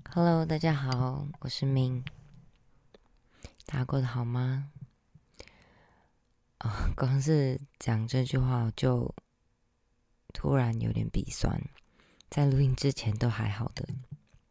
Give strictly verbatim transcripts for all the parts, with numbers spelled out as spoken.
Hello，大家好，我是明。大家过得好吗？啊、光是讲这句话我就突然有点鼻酸，在录音之前都还好的。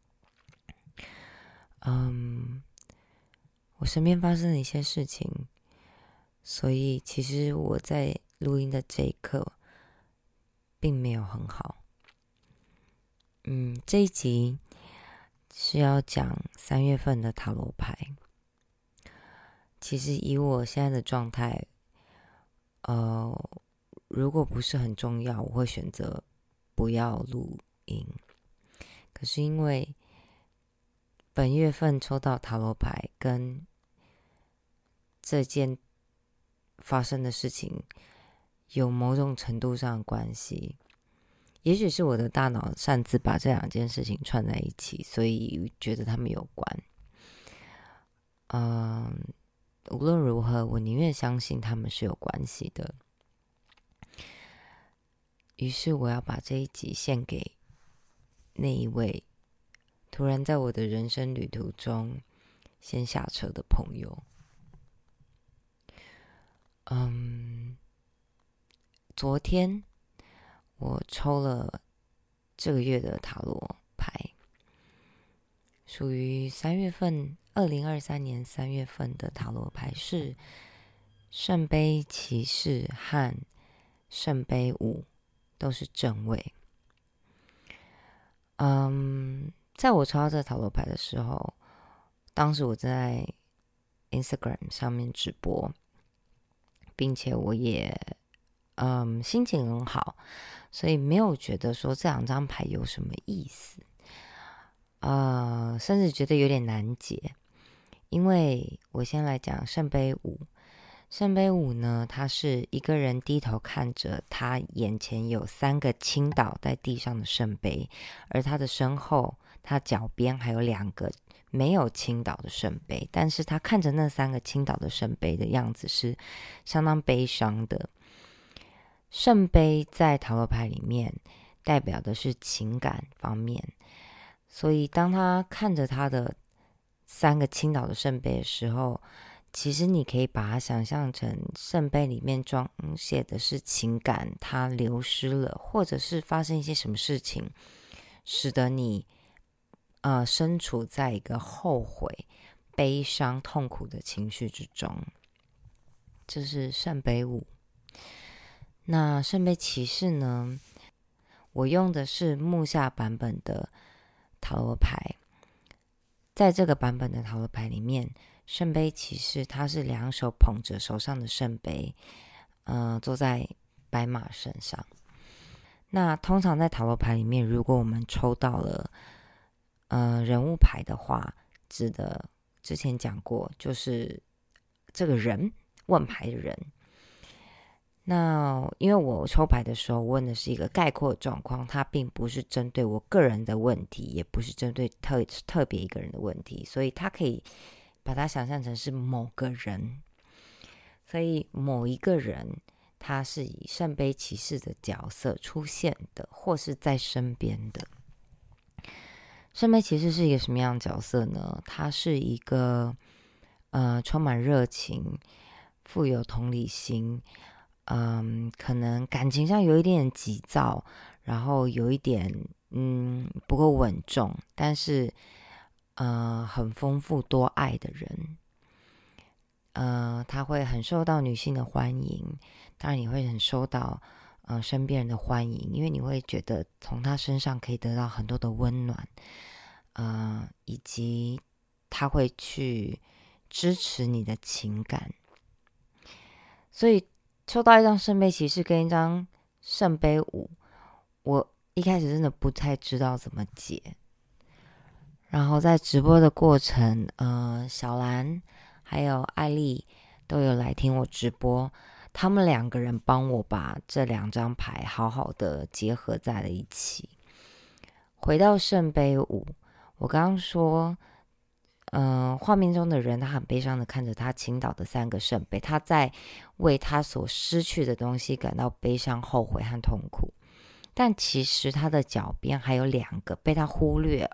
嗯，我身边发生了一些事情，所以其实我在录音的这一刻并没有很好。嗯，这一集是要讲三月份的塔罗牌。其实以我现在的状态，呃，如果不是很重要，我会选择不要录音。可是因为本月份抽到塔罗牌，跟这件发生的事情有某种程度上的关系，也许是我的大脑擅自把这两件事情串在一起，所以觉得他们有关。嗯，无论如何，我宁愿相信他们是有关系的。于是我要把这一集献给那一位突然在我的人生旅途中先下车的朋友。嗯，昨天我抽了这个月的塔罗牌，属于三月份，二零二三年三月份的塔罗牌是圣杯骑士和圣杯五，都是正位。嗯，在我抽到这塔罗牌的时候，当时我在 Instagram 上面直播，并且我也嗯心情很好，所以没有觉得说这两张牌有什么意思，呃，甚至觉得有点难解。因为我先来讲圣杯五，圣杯五呢，它是一个人低头看着他眼前有三个倾倒在地上的圣杯，而他的身后，他脚边还有两个没有倾倒的圣杯，但是他看着那三个倾倒的圣杯的样子是相当悲伤的。圣杯在塔罗牌里面代表的是情感方面，所以当他看着他的三个倾倒的圣杯的时候，其实你可以把它想象成圣杯里面装写的是情感，它流失了，或者是发生一些什么事情，使得你呃身处在一个后悔、悲伤、痛苦的情绪之中。这是圣杯五。那圣杯骑士呢？我用的是木下版本的塔罗牌。在这个版本的塔罗牌里面，圣杯骑士他是两手捧着手上的圣杯，呃，坐在白马身上。那通常在塔罗牌里面，如果我们抽到了呃人物牌的话，指的之前讲过，就是这个人问牌的人。那因为我抽牌的时候问的是一个概括的状况，它并不是针对我个人的问题，也不是针对特特别一个人的问题，所以它可以把它想象成是某个人。所以某一个人他是以圣杯骑士的角色出现的，或是在身边的。圣杯骑士是一个什么样的角色呢？他是一个呃充满热情、富有同理心，嗯，可能感情上有一点急躁，然后有一点嗯不够稳重，但是呃很丰富多爱的人。呃，他会很受到女性的欢迎，当然也会很受到呃身边人的欢迎，因为你会觉得从他身上可以得到很多的温暖，呃，以及他会去支持你的情感。所以抽到一张圣杯骑士跟一张圣杯五，我一开始真的不太知道怎么解。然后在直播的过程，呃，小兰还有艾丽都有来听我直播，他们两个人帮我把这两张牌好好的结合在了一起。回到圣杯五，我刚刚说，嗯、呃，画面中的人他很悲伤的看着他倾倒的三个圣杯，他在为他所失去的东西感到悲伤、后悔和痛苦。但其实他的脚边还有两个被他忽略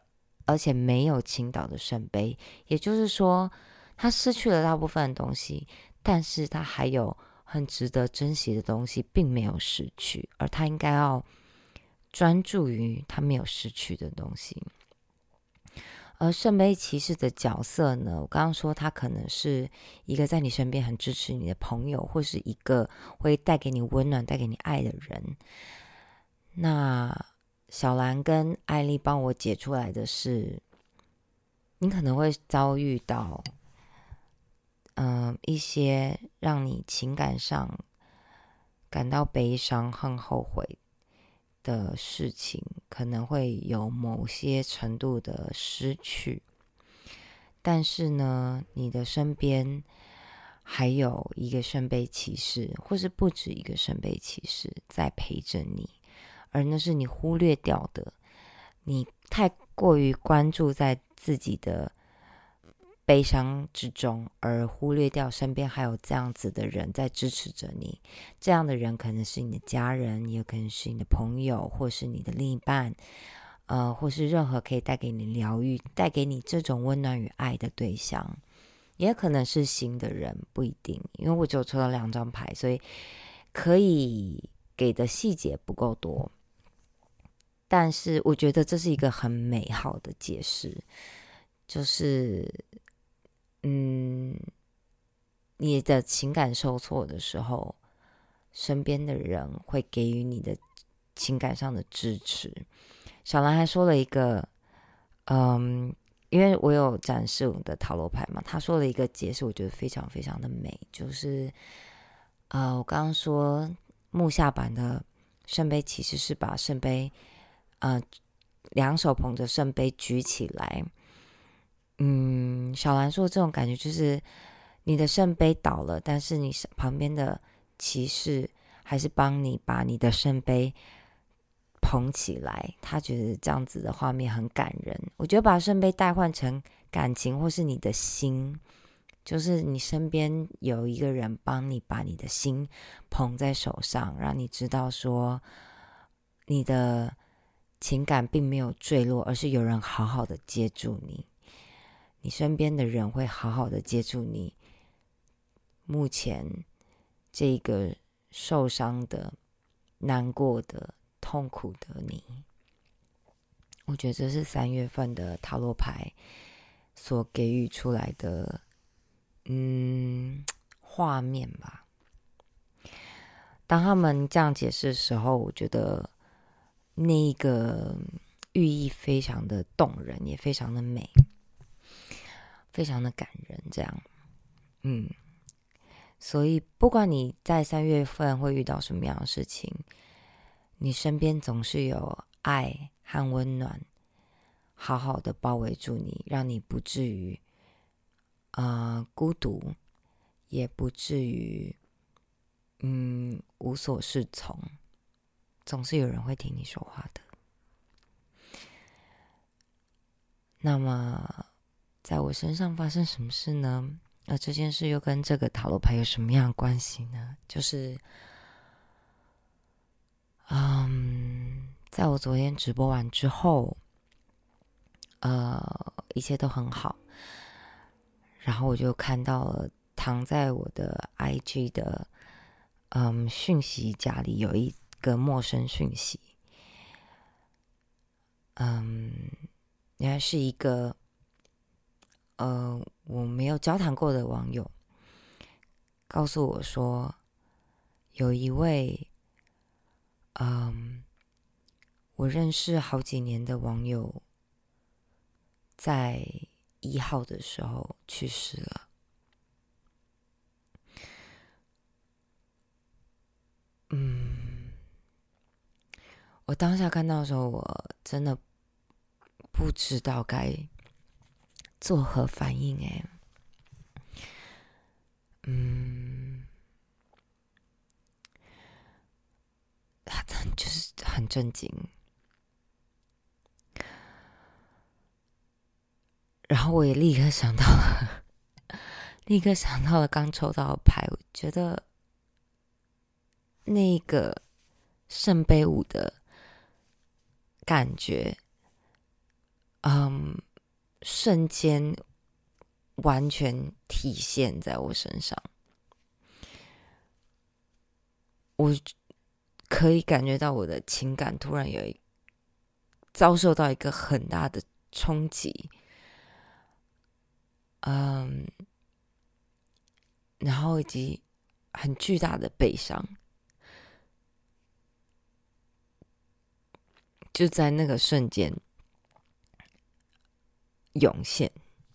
而且没有倾倒的圣杯，也就是说他失去了大部分的东西，但是他还有很值得珍惜的东西并没有失去，而他应该要专注于他没有失去的东西。而圣杯骑士的角色呢，我刚刚说他可能是一个在你身边很支持你的朋友，或是一个会带给你温暖带给你爱的人。那小兰跟艾丽帮我解出来的是，你可能会遭遇到嗯，一些让你情感上感到悲伤和后悔的事情，可能会有某些程度的失去，但是呢，你的身边还有一个圣杯骑士，或是不止一个圣杯骑士在陪着你，而那是你忽略掉的，你太过于关注在自己的悲伤之中，而忽略掉身边还有这样子的人在支持着你。这样的人可能是你的家人，也可能是你的朋友，或是你的另一半，呃，或是任何可以带给你疗愈、带给你这种温暖与爱的对象，也可能是新的人，不一定。因为我只有抽到两张牌，所以可以给的细节不够多。但是我觉得这是一个很美好的解释，就是嗯，你的情感受挫的时候，身边的人会给予你的情感上的支持。小兰还说了一个，嗯，因为我有展示我的塔罗牌嘛，他说了一个解释，我觉得非常非常的美，就是呃，我刚刚说木下版的圣杯其实是把圣杯，呃，两手捧着圣杯举起来。嗯，小兰说这种感觉就是你的圣杯倒了，但是你旁边的骑士还是帮你把你的圣杯捧起来，他觉得这样子的画面很感人。我觉得把圣杯代换成感情或是你的心，就是你身边有一个人帮你把你的心捧在手上，让你知道说你的情感并没有坠落，而是有人好好的接住你，你身边的人会好好的接住你目前这个受伤的、难过的、痛苦的你。我觉得这是三月份的塔罗牌所给予出来的嗯画面吧。当他们这样解释的时候，我觉得那个寓意非常的动人，也非常的美，非常的感人。这样，嗯，所以不管你在三月份会遇到什么样的事情，你身边总是有爱和温暖，好好的包围住你，让你不至于呃孤独，也不至于嗯无所适从，总是有人会听你说话的。那么在我身上发生什么事呢？那这件事又跟这个塔罗牌有什么样的关系呢？就是嗯，在我昨天直播完之后，呃，一切都很好，然后我就看到了躺在我的 I G 的嗯讯息夹里有一个陌生讯息，嗯，原来是一个呃我没有交谈过的网友告诉我说，有一位嗯我认识好几年的网友在一号的时候去世了。嗯，我当下看到的时候，我真的不知道该作何反应哎。嗯，就是很震惊。然后我也立刻想到了，立刻想到了刚抽到的牌，我觉得那个圣杯五的感觉， 嗯，瞬间完全体现在我身上。我可以感觉到我的情感突然有一遭受到一个很大的冲击，嗯，然后以及很巨大的悲伤，就在那个瞬间涌现。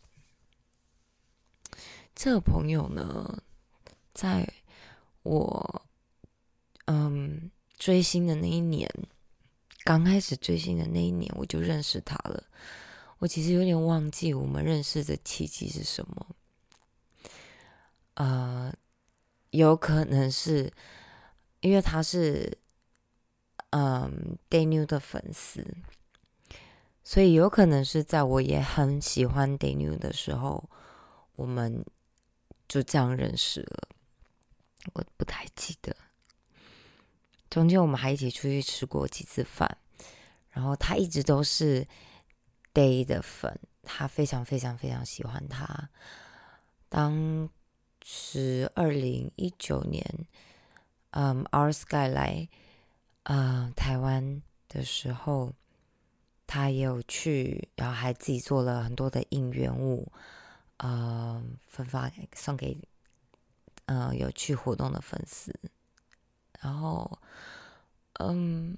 这个朋友呢，在我嗯追星的那一年，刚开始追星的那一年，我就认识他了。我其实有点忘记我们认识的契机是什么，呃，有可能是因为他是嗯 Daniel 的粉丝，所以有可能是在我也很喜欢 Daniel 的时候，我们就这样认识了。我不太记得，中间我们还一起出去吃过几次饭，然后他一直都是 Day 的粉，他非常非常非常喜欢他。当时二零一九年，嗯 ，Our Sky 来呃台湾的时候，他也有去，然后还自己做了很多的应援物，呃，分发送给呃有去活动的粉丝。然后，嗯，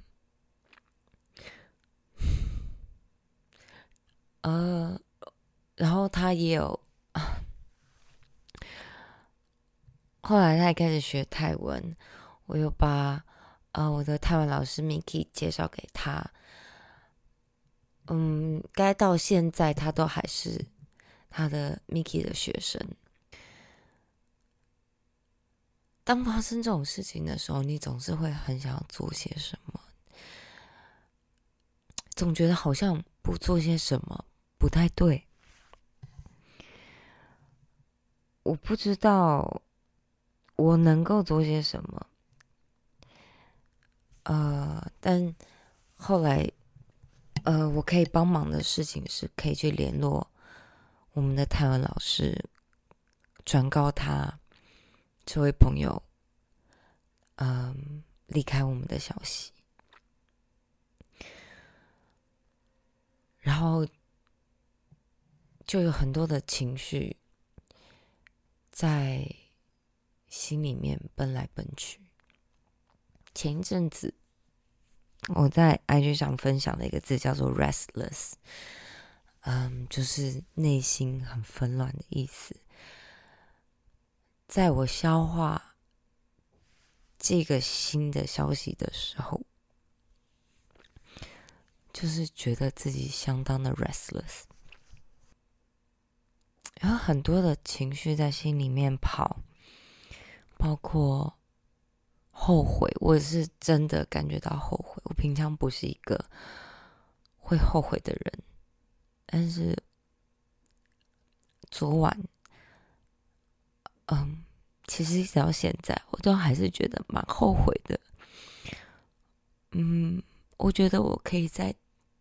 呃，然后他也有，后来他也开始学泰文，我有把呃我的泰文老师 Miki 介绍给他。嗯，该到现在他都还是他的 Miki 的学生。当发生这种事情的时候，你总是会很想要做些什么，总觉得好像不做些什么不太对。我不知道我能够做些什么，呃，但后来，呃，我可以帮忙的事情是可以去联络我们的泰文老师，转告他这位朋友，嗯，离开我们的消息。然后就有很多的情绪在心里面奔来奔去。前一阵子我在 I G 上分享的一个字叫做 restless， 嗯，就是内心很纷乱的意思。在我消化这个新的消息的时候，就是觉得自己相当的 restless， 有很多的情绪在心里面跑，包括后悔。我是真的感觉到后悔，我平常不是一个会后悔的人，但是昨晚，嗯，其实一直到现在，我都还是觉得蛮后悔的。嗯，我觉得我可以再，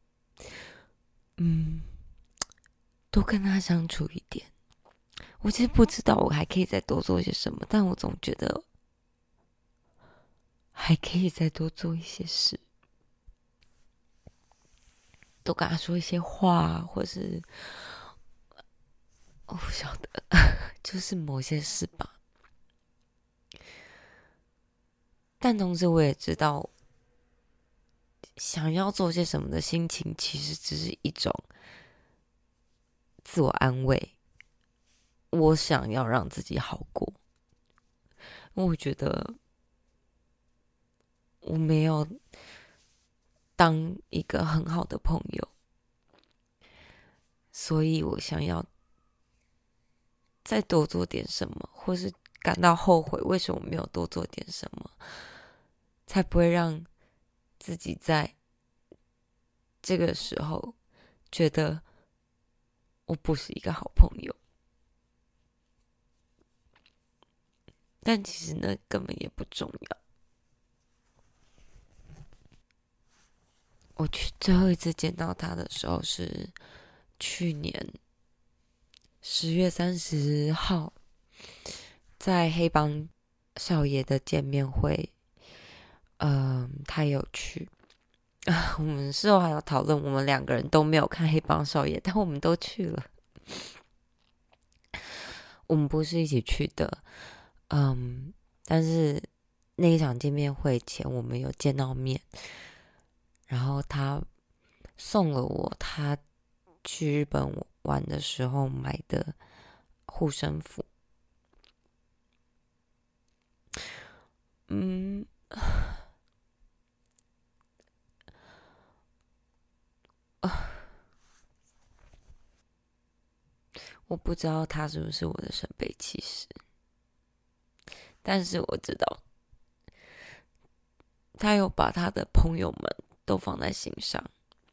嗯，多跟他相处一点。我其实不知道我还可以再多做些什么，但我总觉得还可以再多做一些事，多跟他说一些话，或是我不晓得，就是某些事吧。但同时我也知道，想要做些什么的心情，其实只是一种自我安慰。我想要让自己好过，因为我觉得我没有当一个很好的朋友，所以我想要再多做点什么，或是感到后悔为什么没有多做点什么，才不会让自己在这个时候觉得我不是一个好朋友。但其实那根本也不重要。我去最后一次见到他的时候是去年十月三十号在黑帮少爷的见面会，嗯、呃，他有去。我们事后还有讨论，我们两个人都没有看黑帮少爷，但我们都去了。我们不是一起去的，嗯，但是那一场见面会前我们有见到面，然后他送了我他去日本玩的时候买的护身符。嗯，我不知道他是不是我的圣杯骑士，但是我知道他有把他的朋友们都放在心上。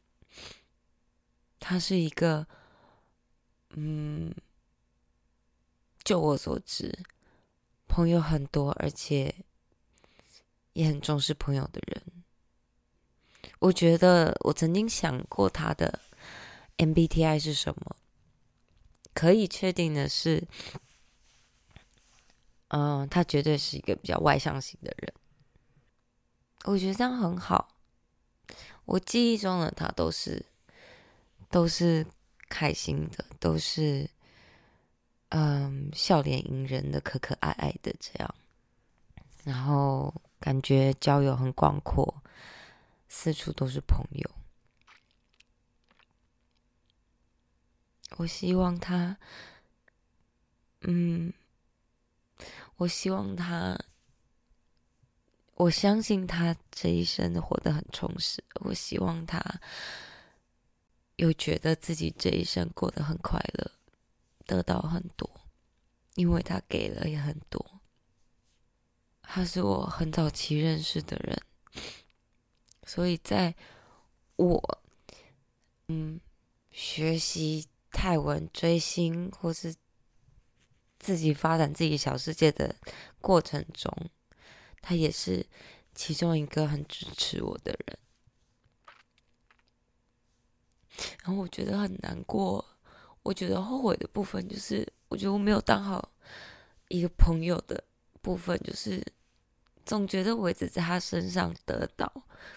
他是一个，嗯，就我所知，朋友很多，而且也很重视朋友的人。我觉得我曾经想过他的 M B T I 是什么，可以确定的是，嗯、呃，他绝对是一个比较外向型的人。我觉得这样很好。我记忆中的他都是都是开心的，都是嗯笑脸迎人的，可可爱爱的这样。然后感觉交友很广阔，四处都是朋友。我希望他，嗯，我希望他，我相信他这一生活得很充实。我希望他有觉得自己这一生过得很快乐，得到很多，因为他给了也很多。他是我很早期认识的人，所以在我嗯学习泰文、追星或是自己发展自己小世界的过程中，他也是其中一个很支持我的人。然后我觉得很难过，我觉得后悔的部分就是，我觉得我没有当好一个朋友的部分，就是总觉得我一直在他身上得到，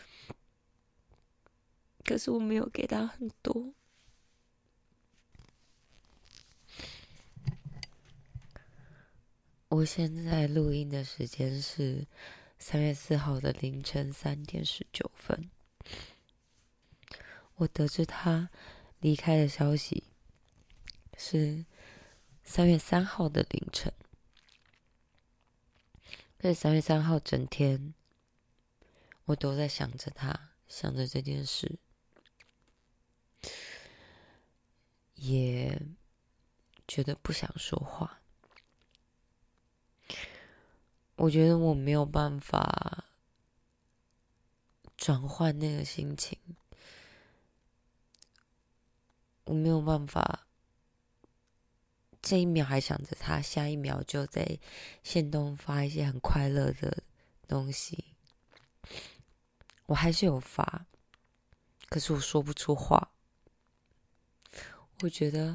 可是我没有给他很多。我现在录音的时间是三月四号的凌晨三点十九分。我得知他离开的消息是三月三号的凌晨。在三月三号整天，我都在想着他，想着这件事，也觉得不想说话。我觉得我没有办法转换那个心情，我没有办法这一秒还想着他，下一秒就在限动发一些很快乐的东西。我还是有发，可是我说不出话。我觉得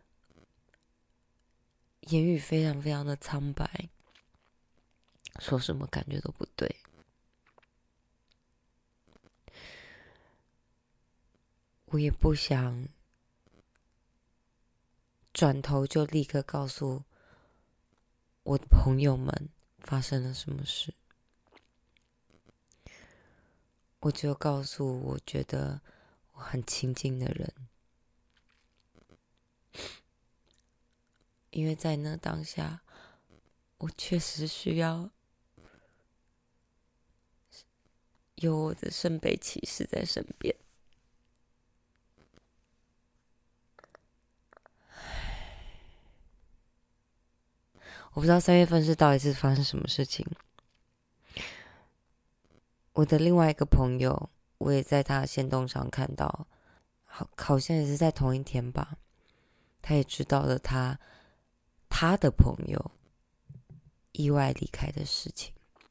言语非常非常的苍白，说什么感觉都不对。我也不想转头就立刻告诉我的朋友们发生了什么事。我只有告诉我觉得我很亲近的人，因为在那当下，我确实需要有我的圣杯骑士在身边。我不知道三月份是到底是发生什么事情。我的另外一个朋友，我也在他的限动上看到，好，好像也是在同一天吧。他也知道了他他的朋友意外离开的事情。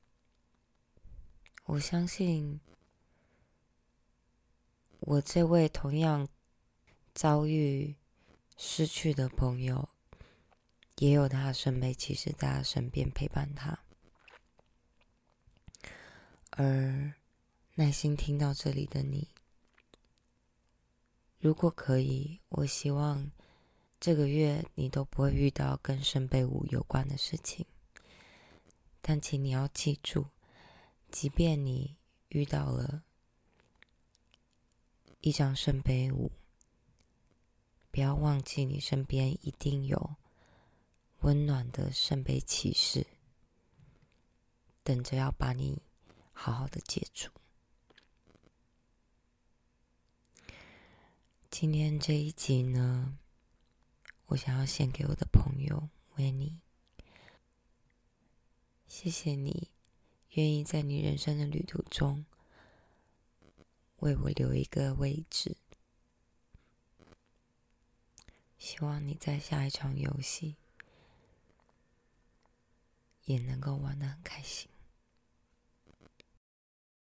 我相信，我这位同样遭遇失去的朋友，也有他的圣杯骑士在他身边陪伴他。而耐心听到这里的你，如果可以，我希望这个月你都不会遇到跟圣杯五有关的事情。但请你要记住，即便你遇到了一张圣杯五，不要忘记你身边一定有温暖的圣杯骑士，等着要把你好好的接住。今天这一集呢，我想要献给我的朋友维尼，谢谢你愿意在你人生的旅途中为我留一个位置。希望你在下一场游戏也能够玩得很开心。